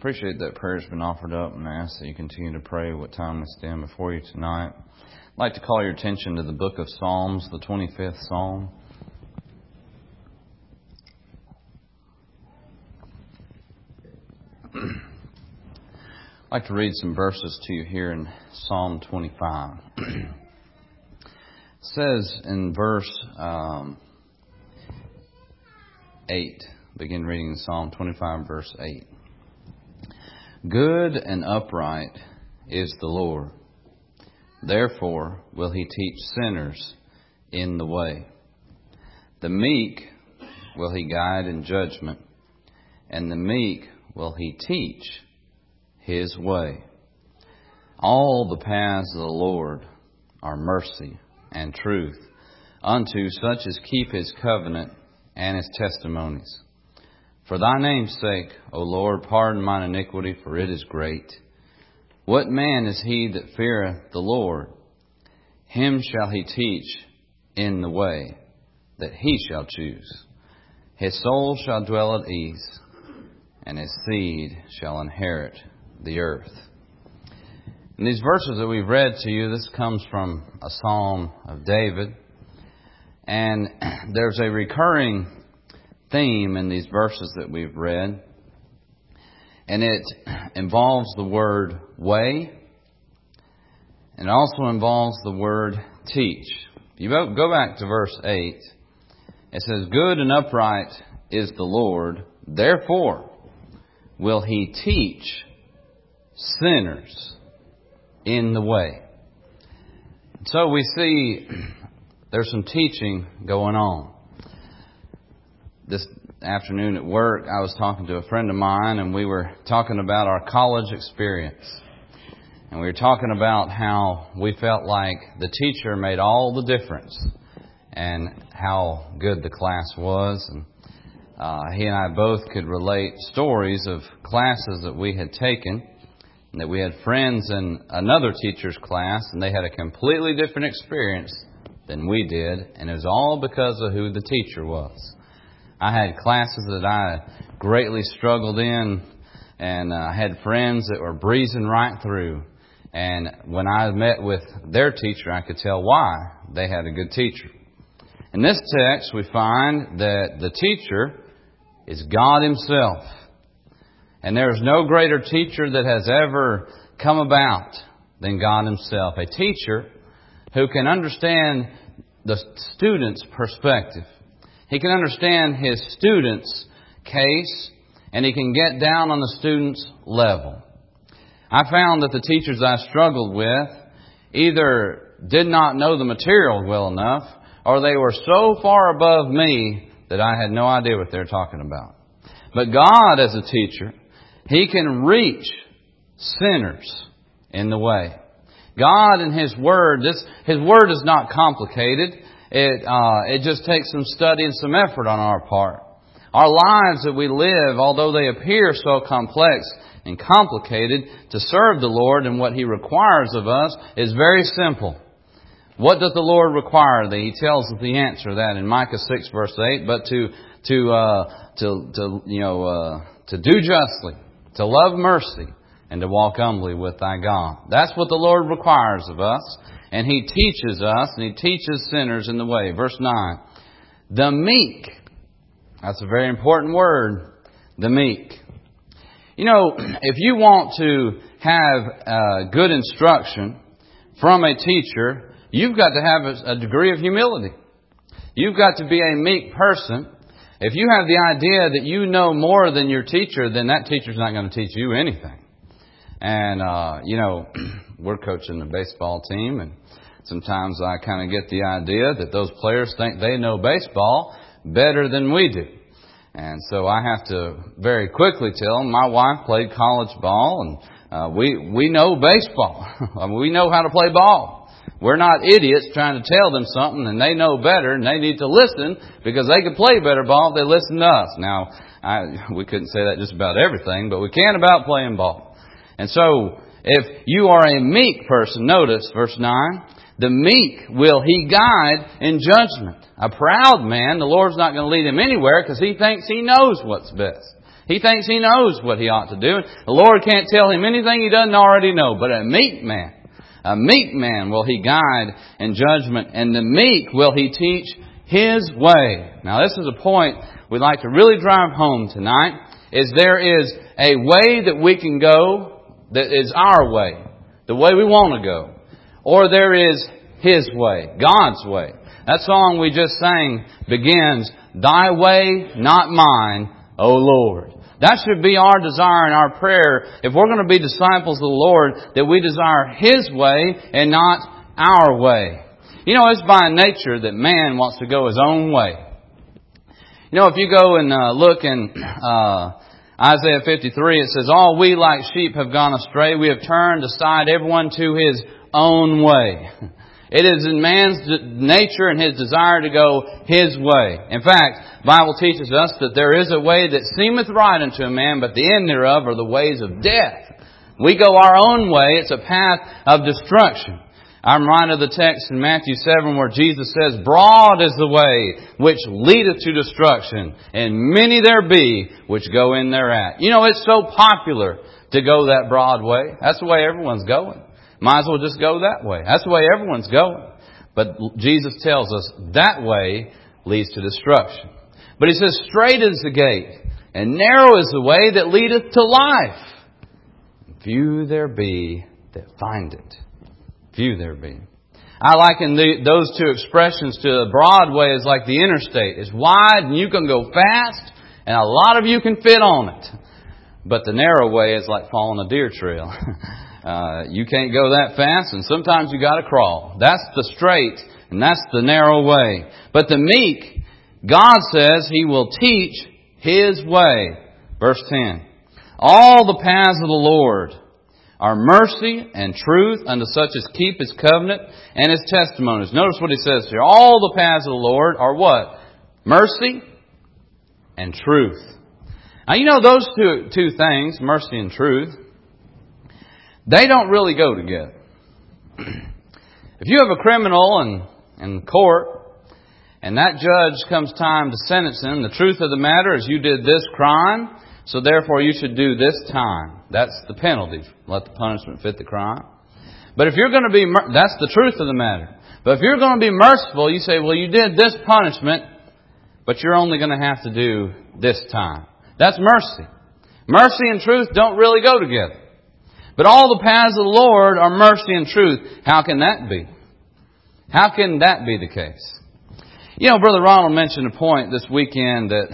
Appreciate that prayer's been offered up, and I ask that you continue to pray what time we stand before you tonight. I'd like to call your attention to the book of Psalms, the 25th Psalm. I'd like to read some verses to you here in Psalm 25. It says in verse 8, begin reading Psalm 25, verse 8. Good and upright is the Lord. Therefore will He teach sinners in the way. The meek will He guide in judgment, and the meek will He teach His way. All the paths of the Lord are mercy and truth unto such as keep His covenant and His testimonies. For Thy name's sake, O Lord, pardon mine iniquity, for it is great. What man is he that feareth the Lord? Him shall He teach in the way that he shall choose. His soul shall dwell at ease, and his seed shall inherit the earth. In these verses that we've read to you, this comes from a psalm of David. And there's a recurring theme in these verses that we've read. And it involves the word way. And it also involves the word teach. If you go back to verse 8, it says, Good and upright is the Lord, therefore will He teach sinners in the way. So we see there's some teaching going on. This afternoon at work, I was talking to a friend of mine, and we were talking about our college experience. And we were talking about how we felt like the teacher made all the difference and how good the class was. And he and I both could relate stories of classes that we had taken, and that we had friends in another teacher's class, and they had a completely different experience than we did, and it was all because of who the teacher was. I had classes that I greatly struggled in, and I had friends that were breezing right through. And when I met with their teacher, I could tell why they had a good teacher. In this text, we find that the teacher is God Himself. And there is no greater teacher that has ever come about than God Himself. A teacher who can understand the student's perspective. He can understand his student's case, and he can get down on the student's level. I found that the teachers I struggled with either did not know the material well enough, or they were so far above me that I had no idea what they were talking about. But God, as a teacher, He can reach sinners in the way. God and His Word, His Word is not complicated. It just takes some study and some effort on our part. Our lives that we live, although they appear so complex and complicated, to serve the Lord and what He requires of us is very simple. What does the Lord require? He tells us the answer to that in Micah 6 verse 8. But to do justly, to love mercy, and to walk humbly with thy God. That's what the Lord requires of us. And He teaches us, and He teaches sinners in the way. Verse 9. The meek. That's a very important word. The meek. You know, if you want to have good instruction from a teacher, you've got to have a degree of humility. You've got to be a meek person. If you have the idea that you know more than your teacher, then that teacher's not going to teach you anything. And, we're coaching the baseball team, and sometimes I kind of get the idea that those players think they know baseball better than we do. And so I have to very quickly tell them, my wife played college ball, and we know baseball. I mean, we know how to play ball. We're not idiots trying to tell them something, and they know better, and they need to listen because they can play better ball if they listen to us. Now, we couldn't say that just about everything, but we can about playing ball. And so, if you are a meek person, notice verse 9, the meek will He guide in judgment. A proud man, the Lord's not going to lead him anywhere because he thinks he knows what's best. He thinks he knows what he ought to do. The Lord can't tell him anything he doesn't already know. But a meek man will he guide in judgment, and the meek will he teach his way. Now this is a point we'd like to really drive home tonight, is there is a way that we can go that is our way, the way we want to go. Or there is His way, God's way. That song we just sang begins, Thy way, not mine, O Lord. That should be our desire and our prayer. If we're going to be disciples of the Lord, that we desire His way and not our way. You know, it's by nature that man wants to go his own way. You know, if you go and look in Isaiah 53, it says, All we like sheep have gone astray. We have turned aside everyone to his own way. It is in man's nature and his desire to go his way. In fact, the Bible teaches us that there is a way that seemeth right unto a man, but the end thereof are the ways of death. We go our own way. It's a path of destruction. I'm reminded of the text in Matthew 7 where Jesus says, Broad is the way which leadeth to destruction, and many there be which go in thereat. You know, it's so popular to go that broad way. That's the way everyone's going. Might as well just go that way. That's the way everyone's going. But Jesus tells us that way leads to destruction. But He says, Straight is the gate, and narrow is the way that leadeth to life. Few there be that find it. Few there be. I liken those two expressions to the broad way is like the interstate. It's wide and you can go fast, and a lot of you can fit on it. But the narrow way is like following a deer trail. You can't go that fast, and sometimes you got to crawl. That's the straight, and that's the narrow way. But the meek, God says He will teach His way. Verse 10. All the paths of the Lord are mercy and truth unto such as keep His covenant and His testimonies. Notice what He says here. All the paths of the Lord are what? Mercy and truth. Now you know those two things, mercy and truth, they don't really go together. If you have a criminal in court, and that judge comes time to sentence him, the truth of the matter is you did this crime, so therefore you should do this time. That's the penalty. Let the punishment fit the crime. But if you're going to be, that's the truth of the matter. But if you're going to be merciful, you say, well, you did this punishment, but you're only going to have to do this time. That's mercy. Mercy and truth don't really go together. But all the paths of the Lord are mercy and truth. How can that be? How can that be the case? You know, Brother Ronald mentioned a point this weekend that,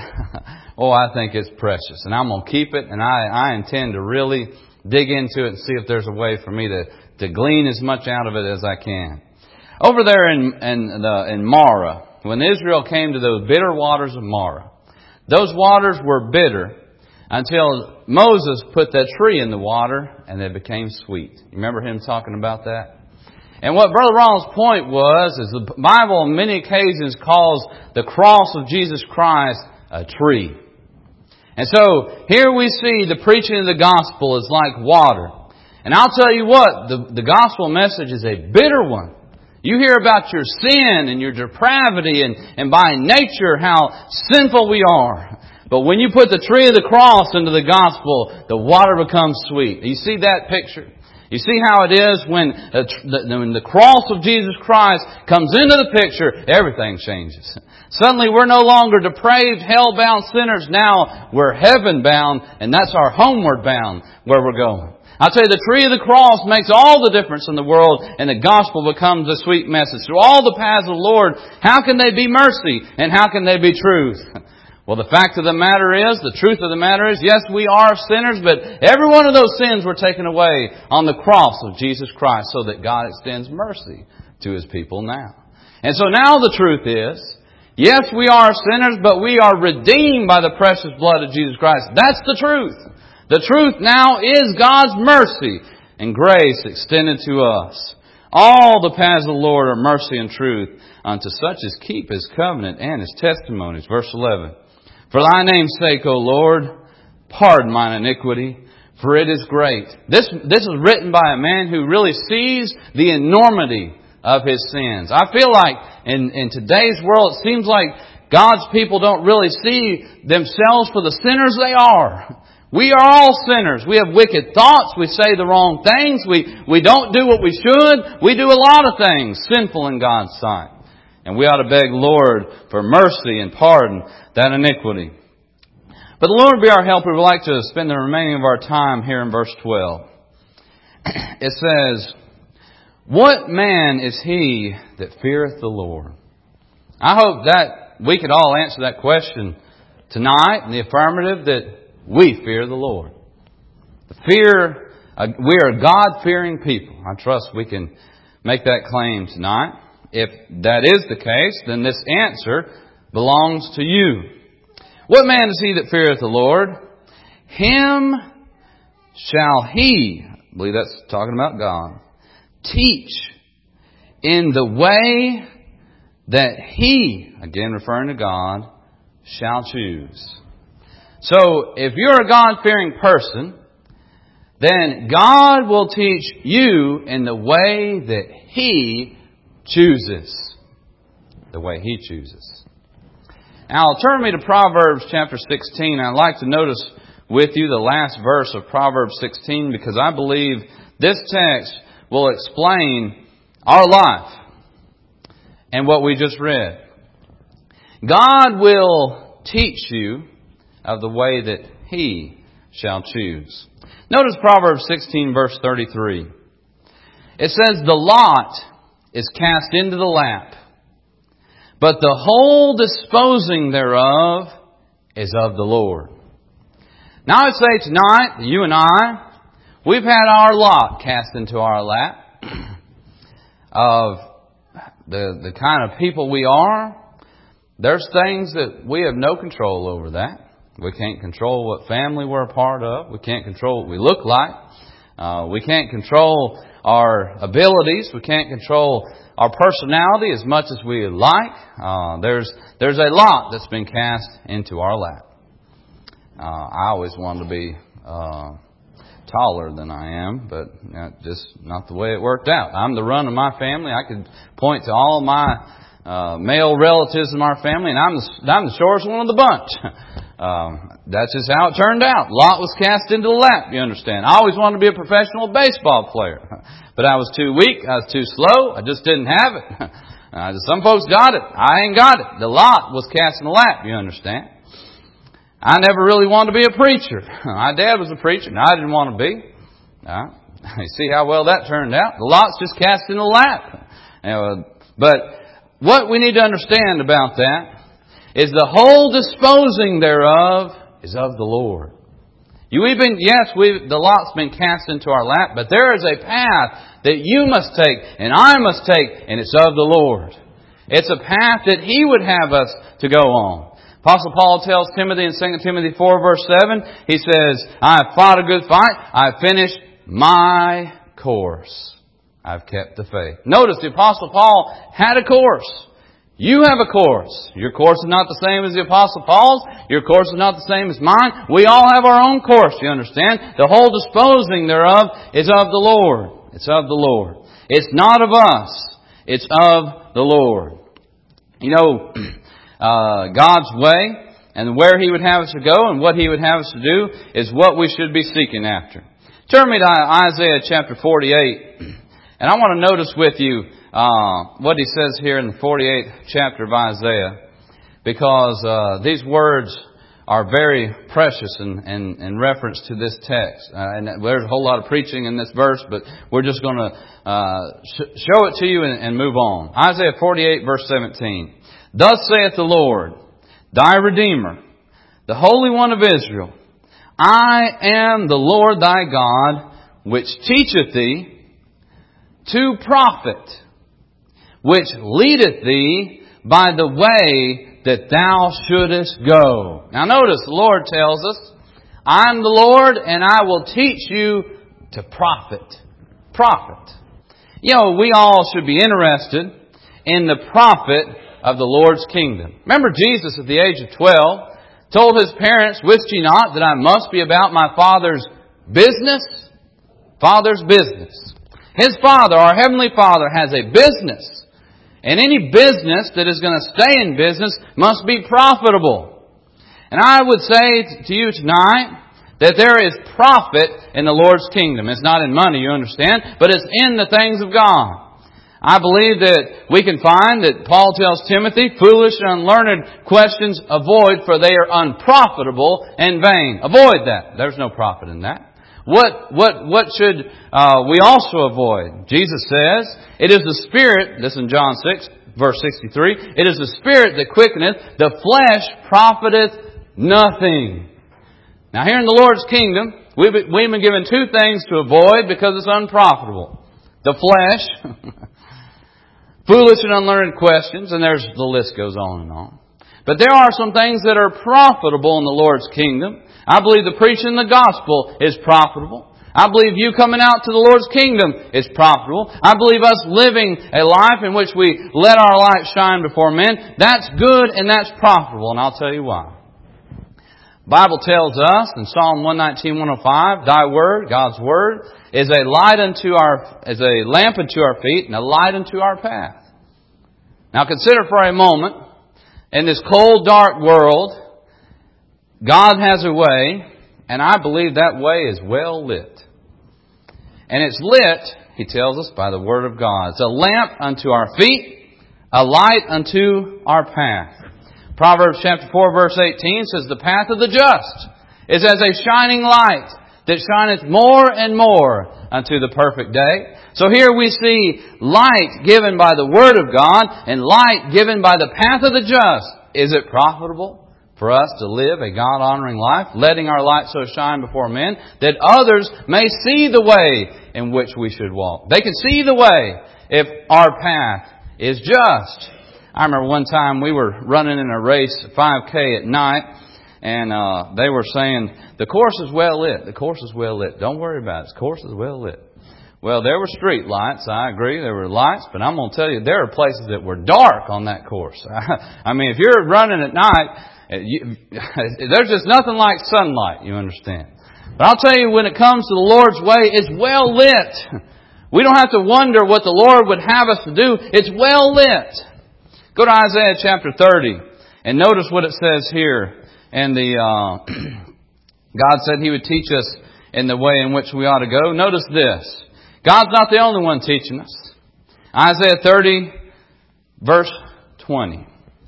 I think it's precious. And I'm going to keep it, and I intend to really dig into it and see if there's a way for me to glean as much out of it as I can. Over there in Marah, when Israel came to those bitter waters of Marah, those waters were bitter until Moses put that tree in the water and they became sweet. You remember him talking about that? And what Brother Ronald's point is the Bible on many occasions calls the cross of Jesus Christ a tree. And so here we see the preaching of the gospel is like water. And I'll tell you what, the gospel message is a bitter one. You hear about your sin and your depravity and by nature how sinful we are. But when you put the tree of the cross into the gospel, the water becomes sweet. You see that picture? You see how it is when the cross of Jesus Christ comes into the picture, everything changes. Suddenly we're no longer depraved, hell-bound sinners. Now we're heaven-bound, and that's our homeward bound where we're going. I'll tell you, the tree of the cross makes all the difference in the world, and the gospel becomes a sweet message. Through all the paths of the Lord, how can they be mercy, and how can they be truth? Well, the fact of the matter is, the truth of the matter is, yes, we are sinners, but every one of those sins were taken away on the cross of Jesus Christ so that God extends mercy to His people now. And so now the truth is, yes, we are sinners, but we are redeemed by the precious blood of Jesus Christ. That's the truth. The truth now is God's mercy and grace extended to us. All the paths of the Lord are mercy and truth unto such as keep His covenant and His testimonies. Verse 11. For Thy name's sake, O Lord, pardon mine iniquity, for it is great. This is written by a man who really sees the enormity of his sins. I feel like in today's world, it seems like God's people don't really see themselves for the sinners they are. We are all sinners. We have wicked thoughts. We say the wrong things. We don't do what we should. We do a lot of things sinful in God's sight. And we ought to beg Lord for mercy and pardon that iniquity. But the Lord be our helper. We'd like to spend the remaining of our time here in verse 12. It says, "What man is he that feareth the Lord?" I hope that we could all answer that question tonight in the affirmative, that we fear the Lord. We are a God-fearing people. I trust we can make that claim tonight. If that is the case, then this answer belongs to you. What man is he that feareth the Lord? Him shall he, I believe that's talking about God, teach in the way that he, again referring to God, shall choose. So, if you're a God-fearing person, then God will teach you in the way that He chooses. The way He chooses. Now, turn me to Proverbs chapter 16. I'd like to notice with you the last verse of Proverbs 16, because I believe this text will explain our life and what we just read. God will teach you of the way that He shall choose. Notice Proverbs 16 verse 33. It says, "The lot is cast into the lap, but the whole disposing thereof is of the Lord." Now I'd say tonight, you and I, we've had our lot cast into our lap of the kind of people we are. There's things that we have no control over that. We can't control what family we're a part of. We can't control what we look like. We can't control our abilities. We can't control our personality as much as we would like. There's a lot that's been cast into our lap. I always wanted to be taller than I am, but just not the way it worked out. I'm the run of my family. I could point to all my male relatives in our family, and I'm the shortest one of the bunch. That's just how it turned out. Lot was cast into the lap, you understand. I always wanted to be a professional baseball player, but I was too weak, I was too slow, I just didn't have it. Some folks got it, I ain't got it. The lot was cast in the lap, you understand. I never really wanted to be a preacher. My dad was a preacher, and I didn't want to be. You see how well that turned out? The lot's just cast in the lap. But what we need to understand about that is the whole disposing thereof is of the Lord. The lot's been cast into our lap, but there is a path that you must take and I must take, and it's of the Lord. It's a path that He would have us to go on. Apostle Paul tells Timothy in 2 Timothy 4 verse 7, he says, "I have fought a good fight, I have finished my course. I've kept the faith." Notice the Apostle Paul had a course. You have a course. Your course is not the same as the Apostle Paul's. Your course is not the same as mine. We all have our own course, you understand? The whole disposing thereof is of the Lord. It's of the Lord. It's not of us. It's of the Lord. You know, God's way and where He would have us to go and what He would have us to do is what we should be seeking after. Turn me to Isaiah chapter 48. And I want to notice with you what he says here in the 48th chapter of Isaiah, because these words are very precious in reference to this text. And there's a whole lot of preaching in this verse, but we're just going to show it to you and move on. Isaiah 48 verse 17. "Thus saith the Lord, thy Redeemer, the Holy One of Israel, I am the Lord thy God, which teacheth thee to profit, which leadeth thee by the way that thou shouldest go." Now notice, the Lord tells us, I'm the Lord and I will teach you to profit. Profit. You know, we all should be interested in the profit of the Lord's kingdom. Remember Jesus at the age of 12 told His parents, "Wist ye not that I must be about my Father's business?" Father's business. His Father, our Heavenly Father, has a business. And any business that is going to stay in business must be profitable. And I would say to you tonight that there is profit in the Lord's kingdom. It's not in money, you understand, but it's in the things of God. I believe that we can find that Paul tells Timothy, foolish and unlearned questions avoid, for they are unprofitable and vain. Avoid that. There's no profit in that. What should we also avoid? Jesus says, it is the Spirit, this in John 6, verse 63, it is the Spirit that quickeneth, the flesh profiteth nothing. Now here in the Lord's kingdom, we've been given two things to avoid because it's unprofitable. The flesh, foolish and unlearned questions, and the list goes on and on. But there are some things that are profitable in the Lord's kingdom. I believe the preaching of the gospel is profitable. I believe you coming out to the Lord's kingdom is profitable. I believe us living a life in which we let our light shine before men, that's good and that's profitable, and I'll tell you why. The Bible tells us in Psalm 119:105, Thy word, God's word, is a lamp unto our feet and a light unto our path. Now consider for a moment, in this cold, dark world, God has a way, and I believe that way is well lit. And it's lit, He tells us, by the Word of God. It's a lamp unto our feet, a light unto our path. Proverbs chapter 4, verse 18 says, The path of the just is as a shining light that shineth more and more unto the perfect day. So here we see light given by the Word of God and light given by the path of the just. Is it profitable for us to live a God-honoring life, letting our light so shine before men that others may see the way in which we should walk? They can see the way if our path is just. I remember one time we were running in a race, 5K at night, and they were saying, the course is well lit. The course is well lit. Don't worry about it. The course is well lit. Well, there were street lights. I agree. There were lights. But I'm going to tell you, there are places that were dark on that course. I mean, if you're running at night, there's just nothing like sunlight, you understand. But I'll tell you, when it comes to the Lord's way, it's well lit. We don't have to wonder what the Lord would have us to do. It's well lit. Go to Isaiah chapter 30 and notice what it says here. And God said He would teach us in the way in which we ought to go. Notice this. God's not the only one teaching us. Isaiah 30, verse 20.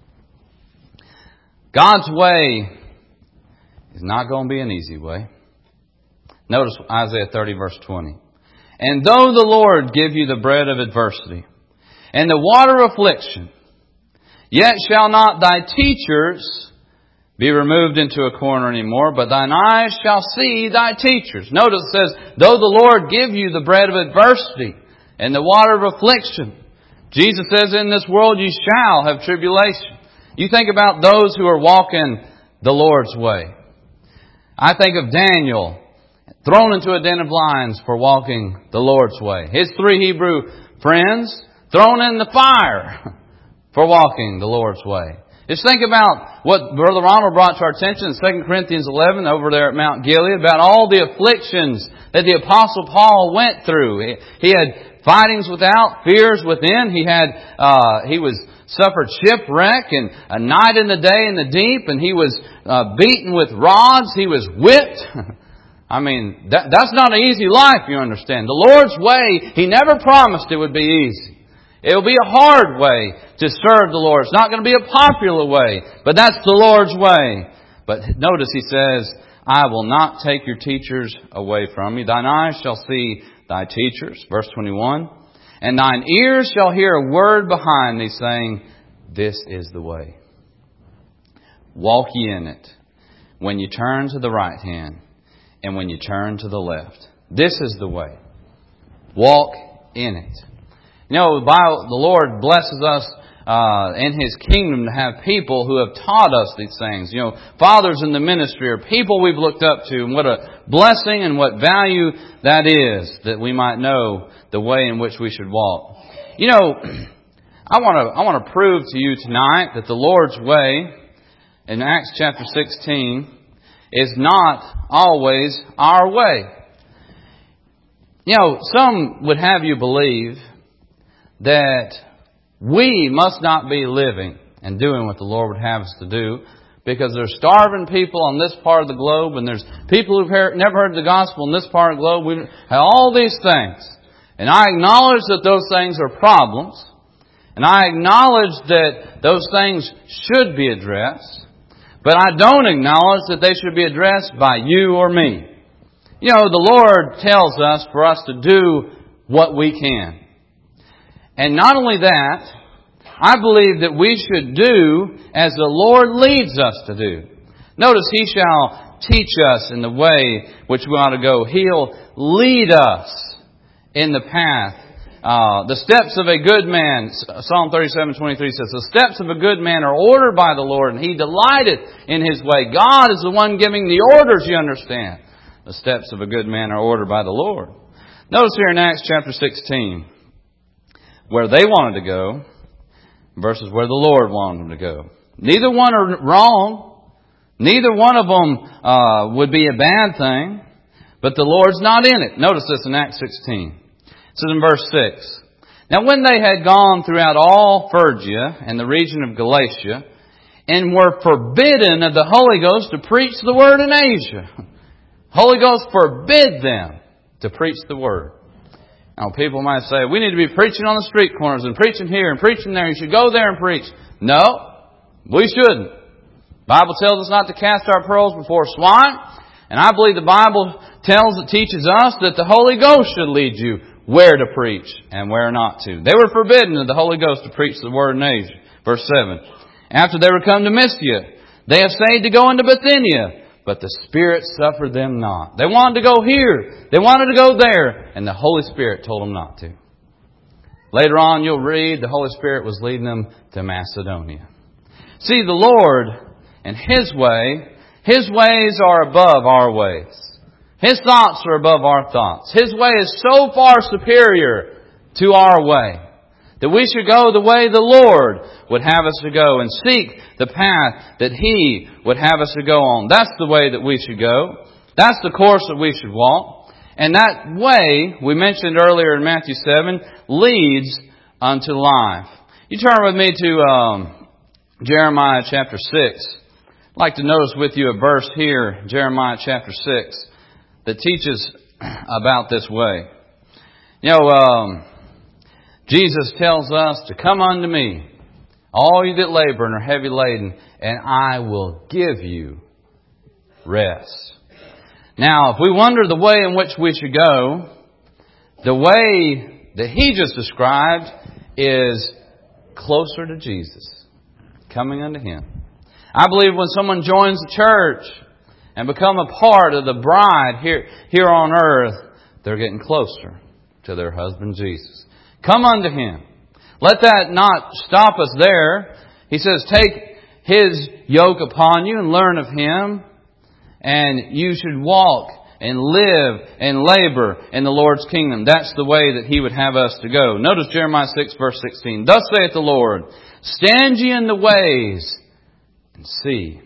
God's way is not going to be an easy way. Notice Isaiah 30, verse 20. And though the Lord give you the bread of adversity and the water of affliction, yet shall not thy teachers be removed into a corner anymore, but thine eyes shall see thy teachers. Notice it says, though the Lord give you the bread of adversity and the water of affliction, Jesus says, in this world you shall have tribulation. You think about those who are walking the Lord's way. I think of Daniel, thrown into a den of lions for walking the Lord's way. His 3 Hebrew friends, thrown in the fire for walking the Lord's way. Just think about what Brother Ronald brought to our attention in 2 Corinthians 11 over there at Mount Gilead about all the afflictions that the Apostle Paul went through. He had fightings without, fears within. He suffered shipwreck and a night and a day in the deep, and he was beaten with rods. He was whipped. I mean, that's not an easy life, you understand. The Lord's way, He never promised it would be easy. It will be a hard way to serve the Lord. It's not going to be a popular way, but that's the Lord's way. But notice He says, I will not take your teachers away from you. Thine eyes shall see thy teachers. Verse 21. And thine ears shall hear a word behind thee saying, this is the way. Walk ye in it. When you turn to the right hand and when you turn to the left. This is the way. Walk in it. You know, the Lord blesses us in His kingdom to have people who have taught us these things. You know, fathers in the ministry are people we've looked up to, and what a blessing and what value that is, that we might know the way in which we should walk. You know, I want to prove to you tonight that the Lord's way in Acts chapter 16 is not always our way. You know, some would have you believe that We must not be living and doing what the Lord would have us to do, because there's starving people on this part of the globe, and there's people who've never heard the gospel in this part of the globe. We have all these things. And I acknowledge that those things are problems. And I acknowledge that those things should be addressed. But I don't acknowledge that they should be addressed by you or me. You know, the Lord tells us for us to do what we can. And not only that, I believe that we should do as the Lord leads us to do. Notice, He shall teach us in the way which we ought to go. He'll lead us in the path. The steps of a good man, Psalm 37:23 says, the steps of a good man are ordered by the Lord, and He delighteth in His way. God is the one giving the orders, you understand. The steps of a good man are ordered by the Lord. Notice here in Acts chapter 16, where they wanted to go versus where the Lord wanted them to go. Neither one are wrong. Neither one of them would be a bad thing. But the Lord's not in it. Notice this in Acts 16. It says in verse 6, now when they had gone throughout all Phrygia and the region of Galatia, and were forbidden of the Holy Ghost to preach the word in Asia. Holy Ghost forbid them to preach the word. Now, people might say, we need to be preaching on the street corners and preaching here and preaching there. You should go there and preach. No, we shouldn't. The Bible tells us not to cast our pearls before swine. And I believe the Bible teaches us that the Holy Ghost should lead you where to preach and where not to. They were forbidden of the Holy Ghost to preach the word in Asia. Verse 7. After they were come to Mysia, they essayed to go into Bithynia, but the Spirit suffered them not. They wanted to go here. They wanted to go there. And the Holy Spirit told them not to. Later on, you'll read the Holy Spirit was leading them to Macedonia. See, the Lord and His way, His ways are above our ways. His thoughts are above our thoughts. His way is so far superior to our way that we should go the way the Lord would have us to go and seek the path that He would have us to go on. That's the way that we should go. That's the course that we should walk. And that way, we mentioned earlier in Matthew 7, leads unto life. You turn with me to Jeremiah chapter 6. I'd like to notice with you a verse here, Jeremiah chapter 6, that teaches about this way. You know, Jesus tells us to come unto me, all you that labor and are heavy laden, and I will give you rest. Now, if we wonder the way in which we should go, the way that He just described is closer to Jesus, coming unto Him. I believe when someone joins the church and become a part of the bride here on earth, they're getting closer to their husband Jesus. Come unto Him. Let that not stop us there. He says, take His yoke upon you and learn of Him, and you should walk and live and labor in the Lord's kingdom. That's the way that He would have us to go. Notice Jeremiah 6 verse 16. Thus saith the Lord, stand ye in the ways and see,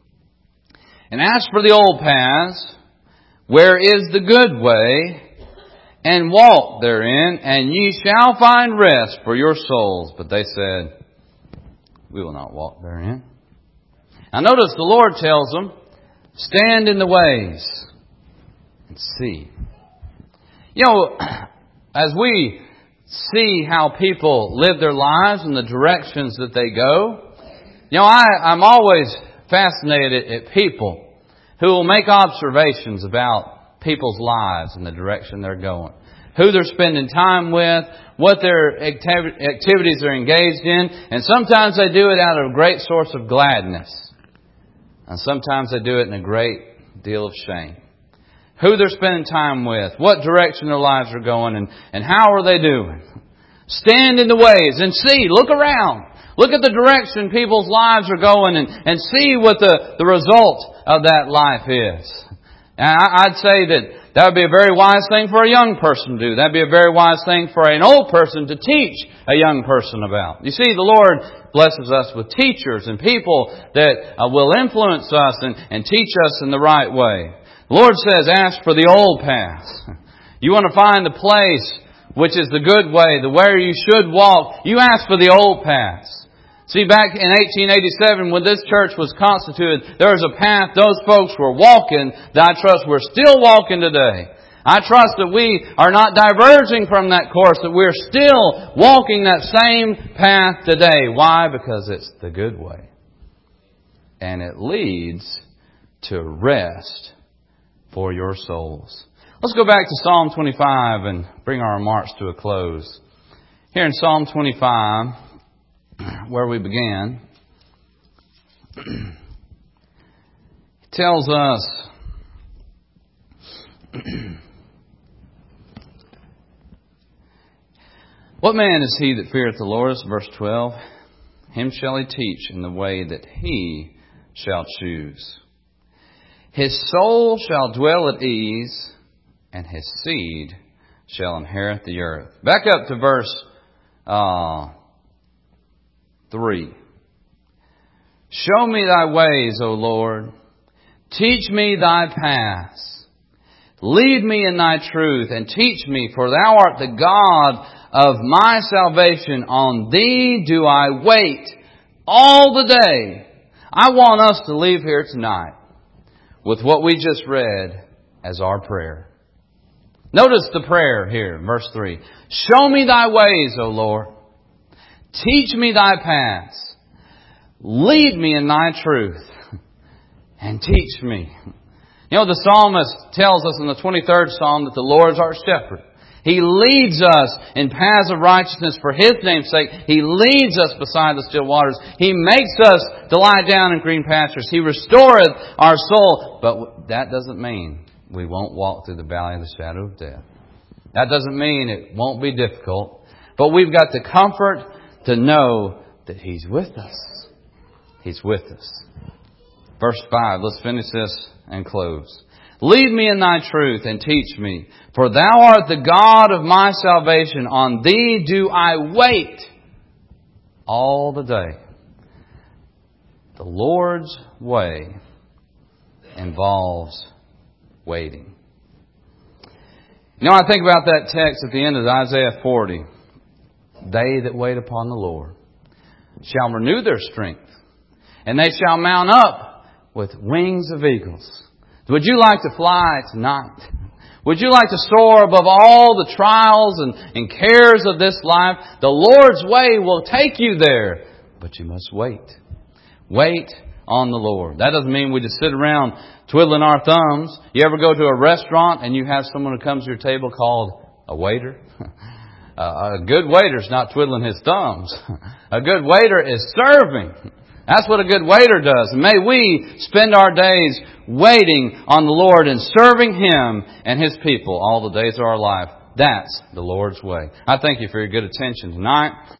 and ask for the old paths, where is the good way, and walk therein, and ye shall find rest for your souls. But they said, we will not walk therein. Now notice the Lord tells them, stand in the ways and see. You know, as we see how people live their lives and the directions that they go, you know, I'm always fascinated at people who will make observations about people's lives and the direction they're going, who they're spending time with, what their activities they're engaged in. And sometimes they do it out of a great source of gladness. And sometimes they do it in a great deal of shame. Who they're spending time with, what direction their lives are going, and how are they doing. Stand in the ways and see, look around. Look at the direction people's lives are going and see what the result of that life is. And I'd say that would be a very wise thing for a young person to do. That'd be a very wise thing for an old person to teach a young person about. You see, the Lord blesses us with teachers and people that will influence us and teach us in the right way. The Lord says, ask for the old paths. You want to find a place which is the good way, the way you should walk. You ask for the old paths. See, back in 1887, when this church was constituted, there was a path those folks were walking that I trust we're still walking today. I trust that we are not diverging from that course, that we're still walking that same path today. Why? Because it's the good way. And it leads to rest for your souls. Let's go back to Psalm 25 and bring our remarks to a close. Here in Psalm 25, where we began, it tells us what man is he that feareth the Lord? Verse 12. Him shall he teach in the way that he shall choose. His soul shall dwell at ease, and his seed shall inherit the earth. Back up to verse 3. Show me thy ways, O Lord. Teach me thy paths. Lead me in thy truth, and teach me, for thou art the God of my salvation. On thee do I wait all the day. I want us to leave here tonight with what we just read as our prayer. Notice the prayer here, verse 3. Show me thy ways, O Lord. Teach me thy paths. Lead me in thy truth. And teach me. You know, the psalmist tells us in the 23rd Psalm that the Lord is our shepherd. He leads us in paths of righteousness for His name's sake. He leads us beside the still waters. He makes us to lie down in green pastures. He restoreth our soul. But that doesn't mean we won't walk through the valley of the shadow of death. That doesn't mean it won't be difficult. But we've got the comfort to know that He's with us. He's with us. Verse 5, let's finish this and close. Lead me in thy truth and teach me, for thou art the God of my salvation. On thee do I wait all the day. The Lord's way involves waiting. You know, I think about that text at the end of Isaiah 40. They that wait upon the Lord shall renew their strength, and they shall mount up with wings of eagles. Would you like to fly tonight? Would you like to soar above all the trials and cares of this life? The Lord's way will take you there, but you must wait. Wait on the Lord. That doesn't mean we just sit around twiddling our thumbs. You ever go to a restaurant and you have someone who comes to your table called a waiter? A good waiter's not twiddling his thumbs. A good waiter is serving. That's what a good waiter does. And may we spend our days waiting on the Lord and serving Him and His people all the days of our life. That's the Lord's way. I thank you for your good attention tonight.